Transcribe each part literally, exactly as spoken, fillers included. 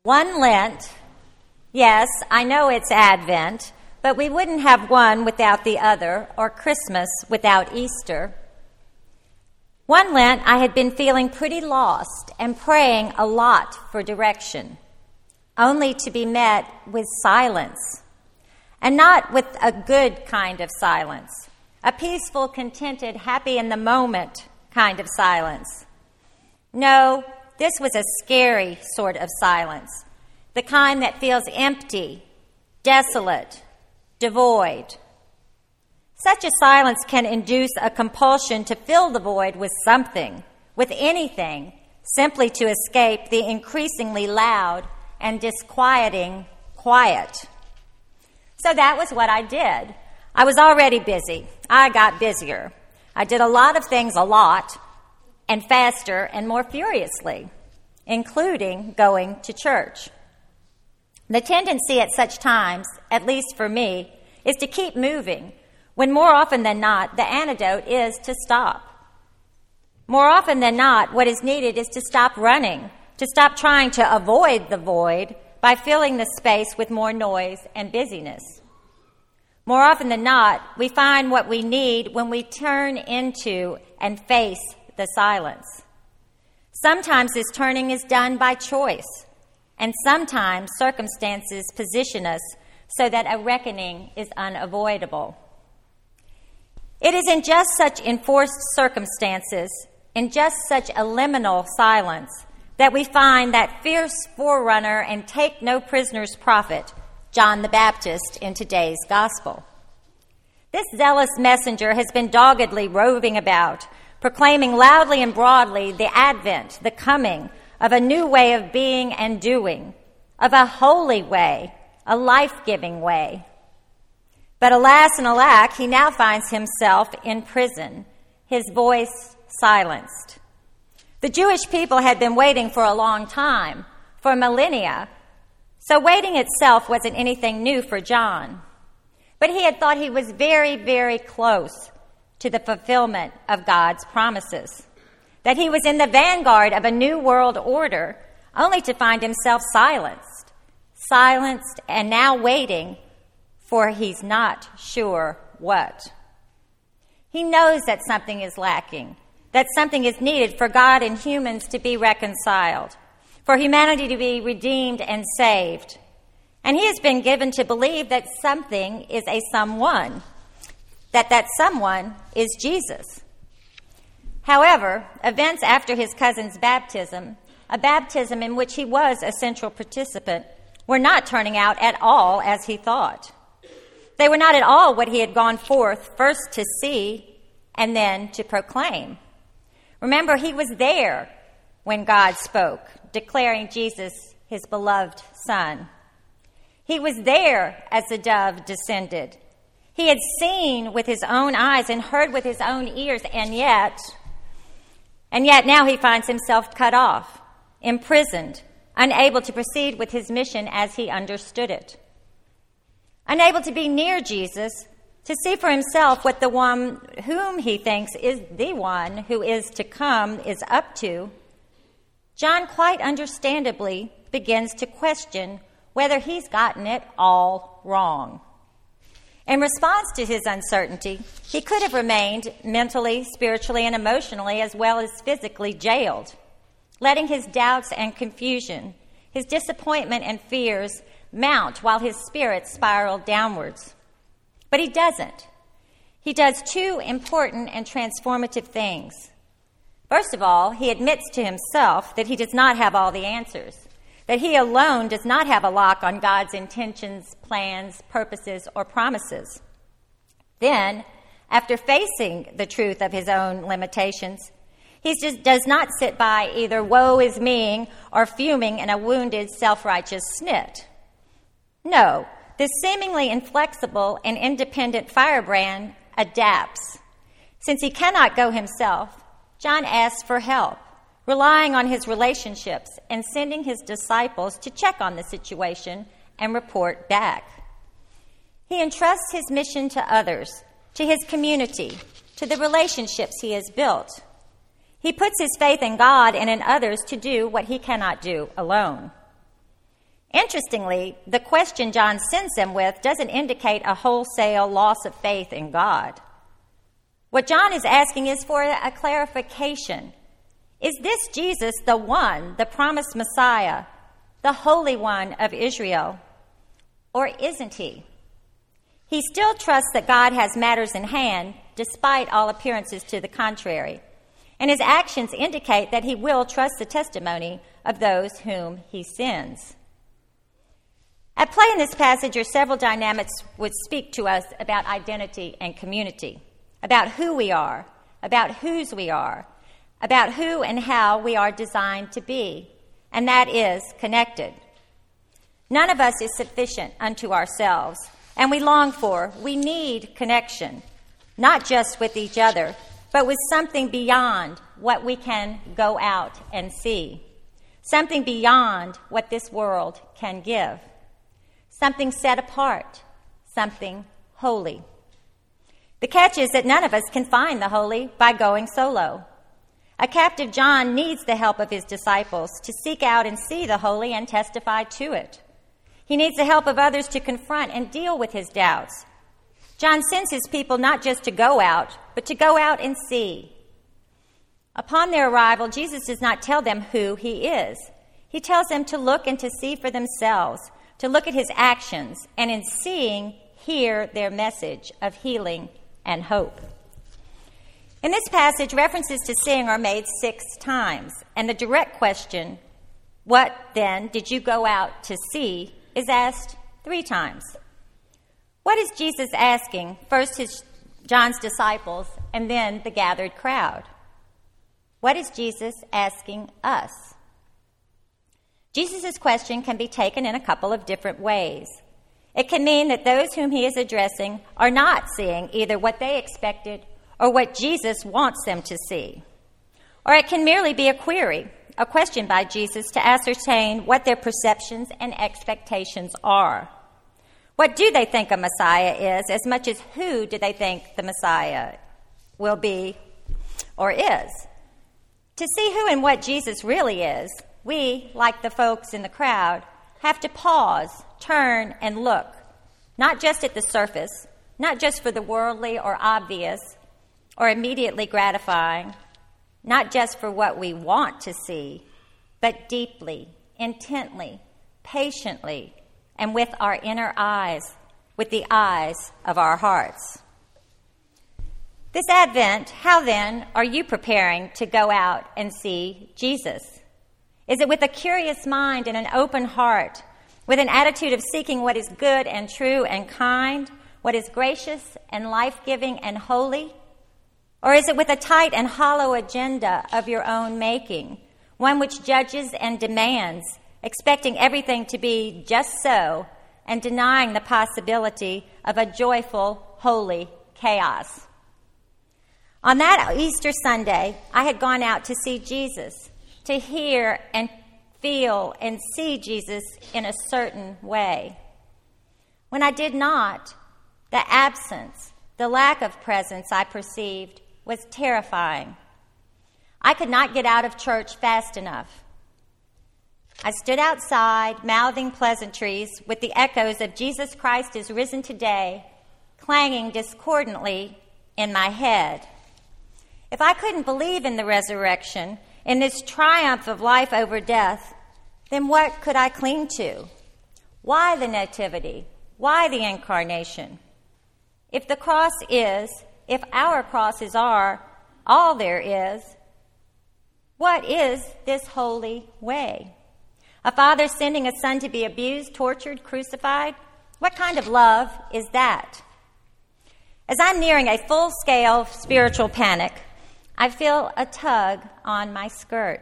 One Lent, yes, I know it's Advent, but we wouldn't have one without the other, or Christmas without Easter. One Lent, I had been feeling pretty lost and praying a lot for direction, only to be met with silence, and not with a good kind of silence, a peaceful, contented, happy in the moment kind of silence. No, this was a scary sort of silence, the kind that feels empty, desolate, devoid. Such a silence can induce a compulsion to fill the void with something, with anything, simply to escape the increasingly loud and disquieting quiet. So that was what I did. I was already busy. I got busier. I did a lot of things a lot, and faster and more furiously, including going to church. The tendency at such times, at least for me, is to keep moving, when more often than not, the antidote is to stop. More often than not, what is needed is to stop running, to stop trying to avoid the void by filling the space with more noise and busyness. More often than not, we find what we need when we turn into and face the silence. Sometimes this turning is done by choice, and sometimes circumstances position us so that a reckoning is unavoidable. It is in just such enforced circumstances, in just such a liminal silence, that we find that fierce forerunner and take no prisoners prophet, John the Baptist, in today's gospel. This zealous messenger has been doggedly roving about, proclaiming loudly and broadly the advent, the coming of a new way of being and doing, of a holy way, a life-giving way. But alas and alack, he now finds himself in prison, his voice silenced. The Jewish people had been waiting for a long time, for millennia, so waiting itself wasn't anything new for John. But he had thought he was very, very close to the fulfillment of God's promises, that he was in the vanguard of a new world order, only to find himself silenced, silenced and now waiting for he's not sure what. He knows that something is lacking, that something is needed for God and humans to be reconciled, for humanity to be redeemed and saved. And he has been given to believe that something is a someone, that that someone is Jesus. However, events after his cousin's baptism, a baptism in which he was a central participant, were not turning out at all as he thought. They were not at all what he had gone forth first to see and then to proclaim. Remember, he was there when God spoke, declaring Jesus his beloved Son. He was there as the dove descended. He had seen with his own eyes and heard with his own ears, and yet, and yet now he finds himself cut off, imprisoned, unable to proceed with his mission as he understood it. Unable to be near Jesus, to see for himself what the one whom he thinks is the one who is to come is up to, John quite understandably begins to question whether he's gotten it all wrong. In response to his uncertainty, he could have remained mentally, spiritually, and emotionally, as well as physically jailed, letting his doubts and confusion, his disappointment and fears mount while his spirit spiraled downwards. But he doesn't. He does two important and transformative things. First of all, he admits to himself that he does not have all the answers, that he alone does not have a lock on God's intentions, plans, purposes, or promises. Then, after facing the truth of his own limitations, he just does not sit by either woe is me or fuming in a wounded, self-righteous snit. No, this seemingly inflexible and independent firebrand adapts. Since he cannot go himself, John asks for help, relying on his relationships and sending his disciples to check on the situation and report back. He entrusts his mission to others, to his community, to the relationships he has built. He puts his faith in God and in others to do what he cannot do alone. Interestingly, the question John sends them with doesn't indicate a wholesale loss of faith in God. What John is asking is for a clarification. Is this Jesus the one, the promised Messiah, the Holy One of Israel? Or isn't he? He still trusts that God has matters in hand, despite all appearances to the contrary. And his actions indicate that he will trust the testimony of those whom he sends. At play in this passage are several dynamics which speak to us about identity and community, about who we are, about whose we are, about who and how we are designed to be, and that is connected. None of us is sufficient unto ourselves, and we long for, we need connection, not just with each other, but with something beyond what we can go out and see, something beyond what this world can give, something set apart, something holy. The catch is that none of us can find the holy by going solo. A captive John needs the help of his disciples to seek out and see the holy and testify to it. He needs the help of others to confront and deal with his doubts. John sends his people not just to go out, but to go out and see. Upon their arrival, Jesus does not tell them who he is. He tells them to look and to see for themselves, to look at his actions, and in seeing, hear their message of healing and hope. In this passage, references to seeing are made six times, and the direct question, what then did you go out to see, is asked three times. What is Jesus asking, first his John's disciples and then the gathered crowd? What is Jesus asking us? Jesus' question can be taken in a couple of different ways. It can mean that those whom he is addressing are not seeing either what they expected or what Jesus wants them to see. Or it can merely be a query, a question by Jesus to ascertain what their perceptions and expectations are. What do they think a Messiah is, as much as who do they think the Messiah will be or is? To see who and what Jesus really is, we, like the folks in the crowd, have to pause, turn, and look, not just at the surface, not just for the worldly or obvious or immediately gratifying, not just for what we want to see, but deeply, intently, patiently, and with our inner eyes, with the eyes of our hearts. This Advent, how then are you preparing to go out and see Jesus? Is it with a curious mind and an open heart, with an attitude of seeking what is good and true and kind, what is gracious and life-giving and holy? Or is it with a tight and hollow agenda of your own making, one which judges and demands, expecting everything to be just so and denying the possibility of a joyful, holy chaos? On that Easter Sunday, I had gone out to see Jesus, to hear and feel and see Jesus in a certain way. When I did not, the absence, the lack of presence I perceived was terrifying. I could not get out of church fast enough. I stood outside, mouthing pleasantries with the echoes of Jesus Christ is risen today clanging discordantly in my head. If I couldn't believe in the resurrection, in this triumph of life over death, then what could I cling to? Why the nativity? Why the incarnation? If the cross is, if our crosses are, all there is, what is this holy way? A father sending a son to be abused, tortured, crucified? What kind of love is that? As I'm nearing a full-scale spiritual panic, I feel a tug on my skirt.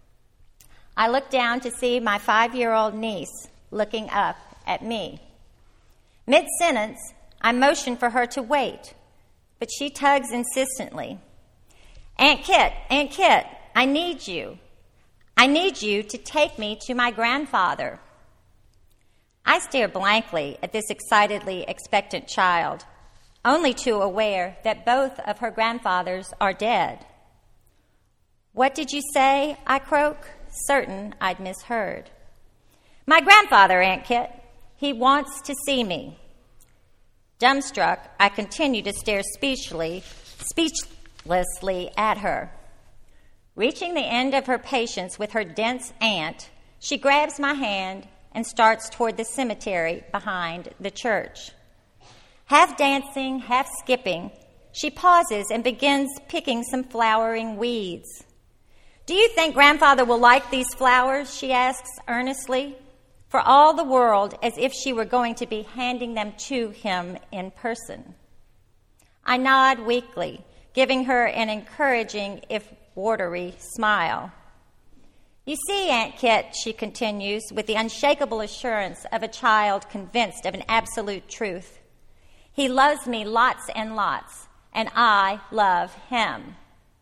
I look down to see my five-year-old niece looking up at me. Mid-sentence, I motion for her to wait, but she tugs insistently. Aunt Kit, Aunt Kit, I need you. I need you to take me to my grandfather. I stare blankly at this excitedly expectant child, only too aware that both of her grandfathers are dead. What did you say? I croak, certain I'd misheard. My grandfather, Aunt Kit. He wants to see me. Dumbstruck, I continue to stare speechlessly, speechlessly at her. Reaching the end of her patience with her dense aunt, she grabs my hand and starts toward the cemetery behind the church. Half dancing, half skipping, she pauses and begins picking some flowering weeds. "Do you think Grandfather will like these flowers?" she asks earnestly, for all the world as if she were going to be handing them to him in person. I nod weakly, giving her an encouraging, if watery, smile. "You see, Aunt Kit," she continues, with the unshakable assurance of a child convinced of an absolute truth, "he loves me lots and lots, and I love him."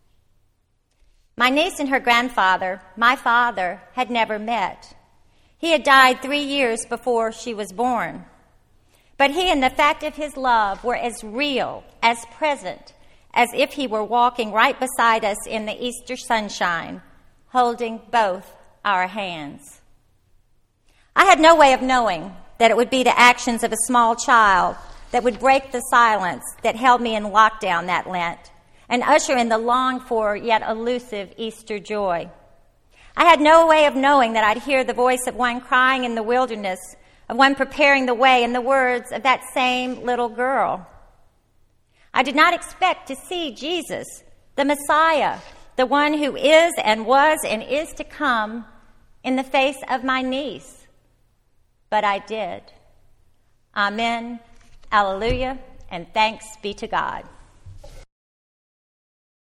My niece and her grandfather, my father, had never met. He had died three years before she was born. But he and the fact of his love were as real, as present, as if he were walking right beside us in the Easter sunshine, holding both our hands. I had no way of knowing that it would be the actions of a small child that would break the silence that held me in lockdown that Lent and usher in the longed-for yet elusive Easter joy. I had no way of knowing that I'd hear the voice of one crying in the wilderness, of one preparing the way, and the words of that same little girl. I did not expect to see Jesus, the Messiah, the one who is and was and is to come, in the face of my niece. But I did. Amen, alleluia, and thanks be to God.